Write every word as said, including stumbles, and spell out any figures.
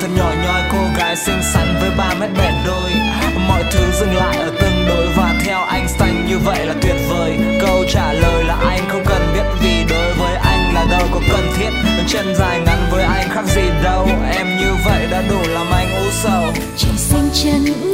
thật nhỏ nhoi, cô gái xinh xắn với ba mét bẹt đôi. Mọi thứ dừng lại ở tương đối và theo anh xanh như vậy là tuyệt vời. Câu trả lời là anh không cần biết, vì đối với anh là đâu có cần thiết. Chân dài ngắn với anh khác gì đâu, em như vậy đã đủ làm anh u sầu. Trời xanh chân